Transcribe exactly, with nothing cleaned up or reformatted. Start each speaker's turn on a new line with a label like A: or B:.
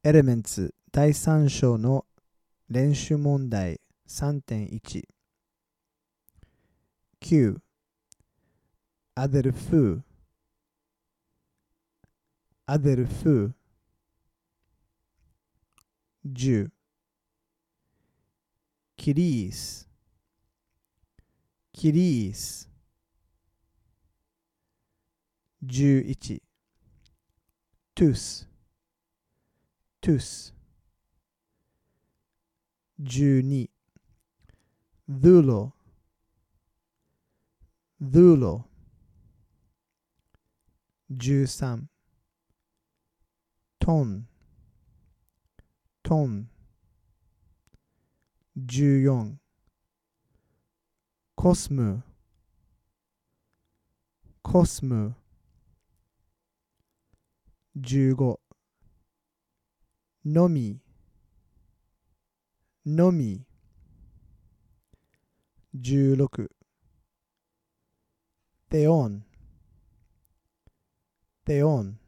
A: エレメンツだいさん章の練習問題 さんてんいち きゅう アデルフーアデルフーじゅうキリースキリースじゅういちトゥストゥスじゅうにドゥロドゥロじゅうさんトントンじゅうよんコスムコスムじゅうごのみのみじゅうろくテオンテオン